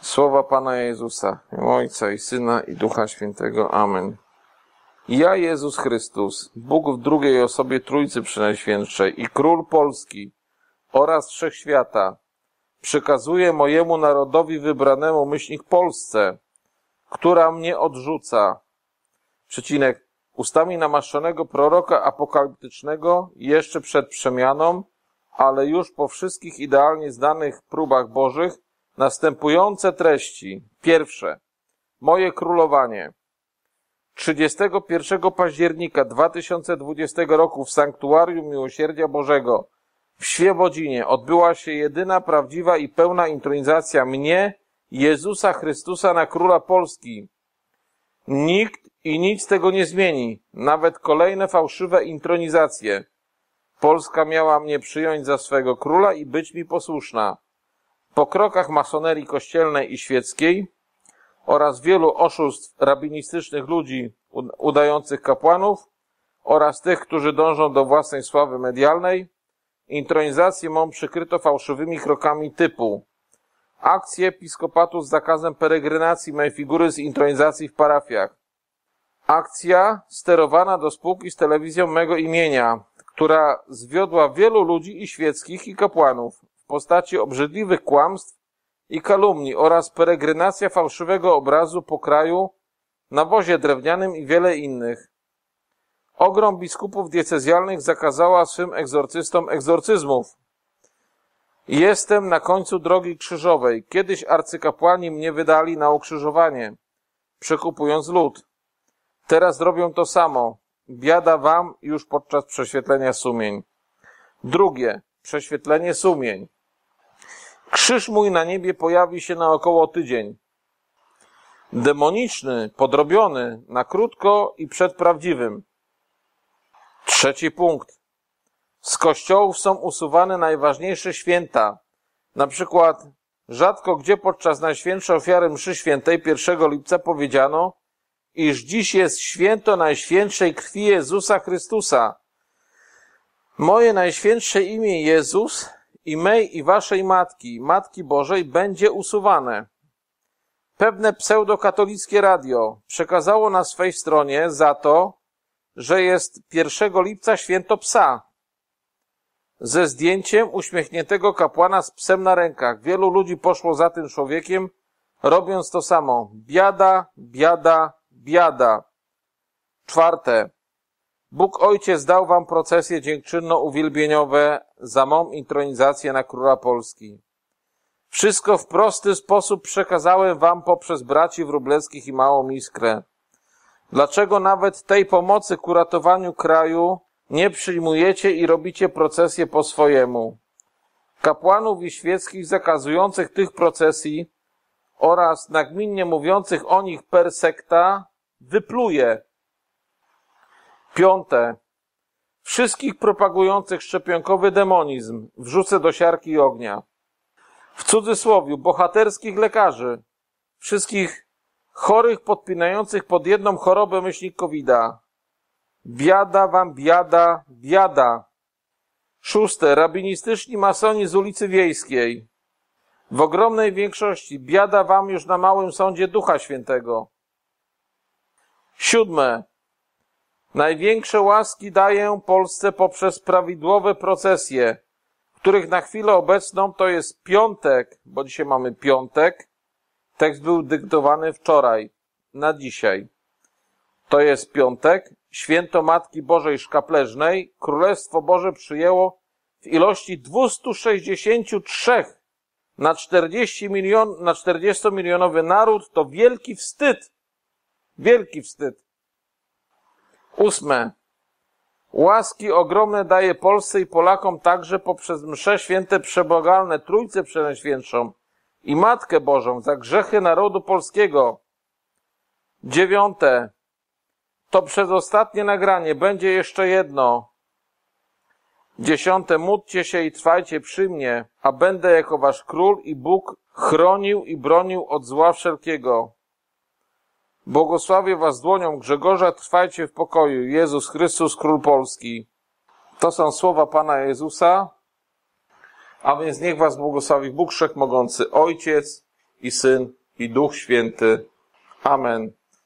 Słowa Pana Jezusa, Ojca i Syna i Ducha Świętego. Amen. Ja, Jezus Chrystus, Bóg w drugiej osobie Trójcy Przenajświętszej i Król Polski oraz Wszechświata, przekazuję mojemu narodowi wybranemu myślnik Polsce, która mnie odrzuca. Ustami namaszczonego proroka apokaliptycznego jeszcze przed przemianą, ale już po wszystkich idealnie zdanych próbach bożych, następujące treści. Pierwsze. Moje królowanie. 31 października 2020 roku w Sanktuarium Miłosierdzia Bożego w Świebodzinie odbyła się jedyna prawdziwa i pełna intronizacja mnie, Jezusa Chrystusa, na Króla Polski. Nikt i nic tego nie zmieni, nawet kolejne fałszywe intronizacje. Polska miała mnie przyjąć za swego króla i być mi posłuszna. Po krokach masonerii kościelnej i świeckiej oraz wielu oszustw rabinistycznych ludzi udających kapłanów oraz tych, którzy dążą do własnej sławy medialnej, intronizację mą przykryto fałszywymi krokami typu akcje episkopatu z zakazem peregrinacji mej figury z intronizacji w parafiach, akcja sterowana do spółki z telewizją mego imienia, która zwiodła wielu ludzi i świeckich i kapłanów w postaci obrzydliwych kłamstw i kalumnii oraz peregrynacja fałszywego obrazu po kraju na wozie drewnianym i wiele innych. Ogrom biskupów diecezjalnych zakazała swym egzorcystom egzorcyzmów. Jestem na końcu drogi krzyżowej. Kiedyś arcykapłani mnie wydali na ukrzyżowanie, przekupując lud. Teraz robią to samo. Biada wam już podczas prześwietlenia sumień. Drugie. Prześwietlenie sumień. Krzyż mój na niebie pojawi się na około tydzień. Demoniczny, podrobiony, na krótko i przed prawdziwym. Trzeci punkt. Z kościołów są usuwane najważniejsze święta. Na przykład rzadko gdzie podczas Najświętszej Ofiary Mszy Świętej 1 lipca powiedziano, iż dziś jest święto Najświętszej Krwi Jezusa Chrystusa. Moje najświętsze imię Jezus i mej i waszej Matki, Matki Bożej, będzie usuwane. Pewne pseudokatolickie radio przekazało na swej stronie za to, że jest 1 lipca święto psa. Ze zdjęciem uśmiechniętego kapłana z psem na rękach. Wielu ludzi poszło za tym człowiekiem, robiąc to samo. Biada, biada, biada. Czwarte. Bóg Ojciec dał wam procesje dziękczynno-uwielbieniowe za mą intronizację na Króla Polski. Wszystko w prosty sposób przekazałem wam poprzez braci Wróbleckich i Małą Iskrę. Dlaczego nawet tej pomocy ku ratowaniu kraju nie przyjmujecie i robicie procesje po swojemu? Kapłanów i świeckich zakazujących tych procesji oraz nagminnie mówiących o nich per sekta wypluję. Piąte. Wszystkich propagujących szczepionkowy demonizm wrzucę do siarki i ognia. W cudzysłowiu bohaterskich lekarzy, wszystkich chorych podpinających pod jedną chorobę myślnik COVID-a. Biada wam, biada, biada. Szóste. Rabinistyczni masoni z ulicy Wiejskiej. W ogromnej większości biada wam już na małym sądzie Ducha Świętego. Siódme. Największe łaski daję Polsce poprzez prawidłowe procesje, których na chwilę obecną to jest piątek, bo dzisiaj mamy piątek. Tekst był dyktowany wczoraj, na dzisiaj. To jest piątek, święto Matki Bożej Szkapleżnej. Królestwo Boże przyjęło w ilości 263 na 40-milionowy naród. To wielki wstyd. Wielki wstyd. Ósme. Łaski ogromne daje Polsce i Polakom także poprzez msze święte przebłagalne Trójcę Przenajświętszą i Matkę Bożą za grzechy narodu polskiego. Dziewiąte. To przez ostatnie nagranie będzie jeszcze jedno. Dziesiąte. Módlcie się i trwajcie przy mnie, a będę jako wasz król i Bóg chronił i bronił od zła wszelkiego. Błogosławię was dłonią Grzegorza, trwajcie w pokoju. Jezus Chrystus, Król Polski. To są słowa Pana Jezusa, a więc niech was błogosławi Bóg Wszechmogący, Ojciec i Syn, i Duch Święty. Amen.